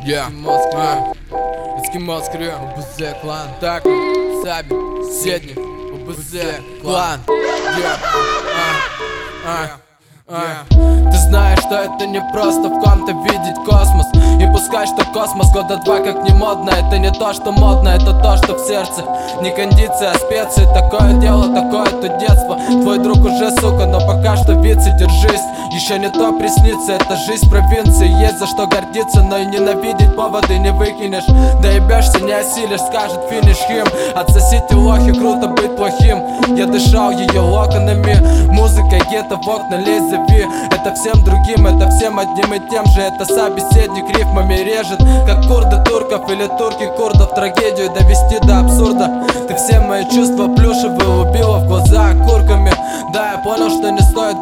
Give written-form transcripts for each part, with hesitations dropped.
Москве, ОБЗ клан. Так, Саби, Седник, ОБЗ клан. Ты знаешь, что это не просто в ком-то видеть космос. И пускай, что космос года два как не модно. Это не то, что модно, это то, что в сердце. Не кондиция, а специи. Такое дело, такое-то детство. Твой друг уже сука, но пока что вице, держись. Еще не то приснится, это жизнь провинции. Есть за что гордиться, но и ненавидеть поводы не выкинешь. Доебешься, не осилишь, скажет финиш хим. Отсосите лохи, круто быть плохим. Я дышал ее локонами. Музыка, гетто в окна, лезь, зови. Это всем другим, это всем одним и тем же. Это собеседник рифмами режет, как курды турков или турки курдов. Трагедию довести до абсурда. Ты все мои чувства плюшевые убила в глаза окурками. Да, я понял, что не стоит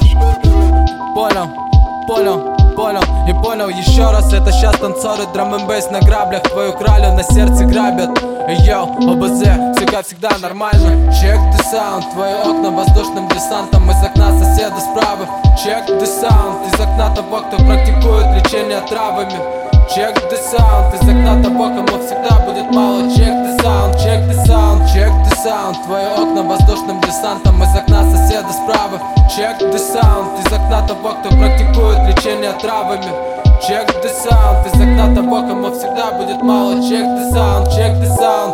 Понял и понял еще раз. Это сейчас танцоры драм-н-бейс на граблях. Твою кралю на сердце грабят. Йоу, ОБЗ, всегда нормально. Check the sound, твои окна воздушным десантом. Из окна соседа справа. Check the sound, из окна того, кто практикует лечение травами. Check the sound, из окна того, кому всегда будет мало. Check the sound, check the sound, check the sound. Твои окна воздушным десантом. Из окна соседа справа. Check the sound, из окна того, кто практикует лечение травами. Check the sound, из окна того, кому всегда будет мало. Check the sound, check the sound.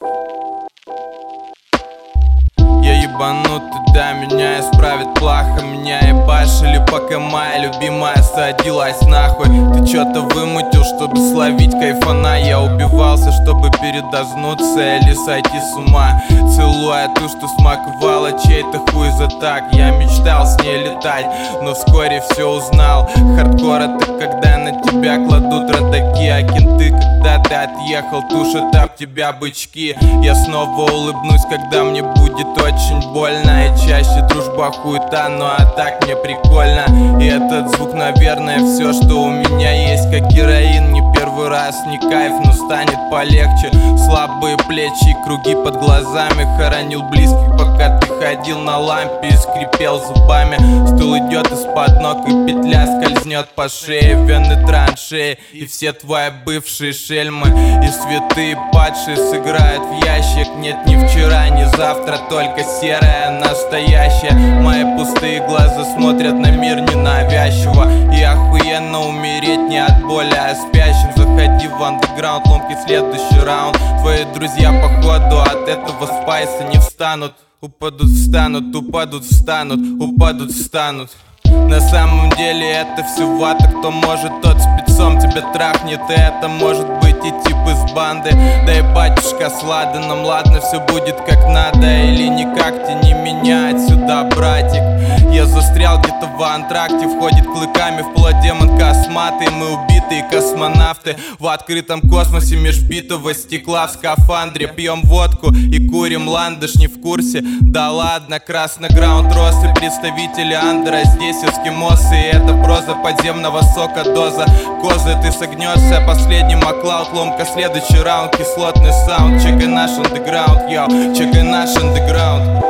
Я ебанутый, да, меня исправит плохо. Меня ебашили, пока моя любимая садилась нахуй. Ты чё-то вымутил, чтобы словить кайфана. Я убивался, чтобы передознуться или сойти с ума. Целуя ту, что смаковала чей-то хуй за так. Я мечтал с ней летать, но вскоре все узнал. Хардкор это когда на тебя кладут родаки, а кенты, когда ты отъехал, тушат об тебя бычки. Я снова улыбнусь, когда мне будет очень больно. И чаще дружба хуета, ну а так мне прикольно. И этот звук, наверное, все, что у меня есть. Как героин, не первый раз, не кайф, но станет полегче. Слабые плечи и круги под глазами. Хоронил близких, пока ты ходил на лампе и скрипел зубами. Стул идет из-под ног и петля скользнет по шее. Вены траншеи и все твои бывшие шельмы. И святые падшие сыграют в ящик. Нет, ни вчера, ни завтра, только серое настоящее. Мои пустые глаза смотрят на мир ненавязчиво. И охуенно умереть не от боли, а спящим. Заходи в андеграунд, ломкий следующий раунд. Твои друзья походу от этого спайса не встанут. Упадут, встанут, упадут, встанут, упадут, встанут. На самом деле это все вата. Кто может, тот спецом тебя трахнет. И это может быть и тип из банды. Да и батюшка с ладаном. Ладно, все будет как надо. Или никак, тяни меня отсюда, братик. Я застрял где-то в антракте. Входит клыками в плоть демон косматый. Мы убитые космонавты в открытом космосе меж битого стекла в скафандре. Пьем водку и курим ландыш, не в курсе? Да ладно, красный граунд рос и представители андера. Здесь эскимосы, и это проза подземного сока, доза козы. Ты согнешься, последний маклауд, ломка, следующий раунд, кислотный саунд. Чекай наш андеграунд, йоу, чекай наш андеграунд.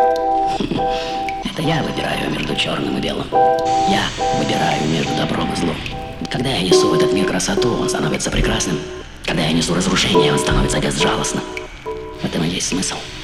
Это я выбираю между черным и белым. Я выбираю между добром и злом. Когда я несу в этот мир красоту, он становится прекрасным. Когда я несу разрушение, он становится безжалостным. В этом и есть смысл.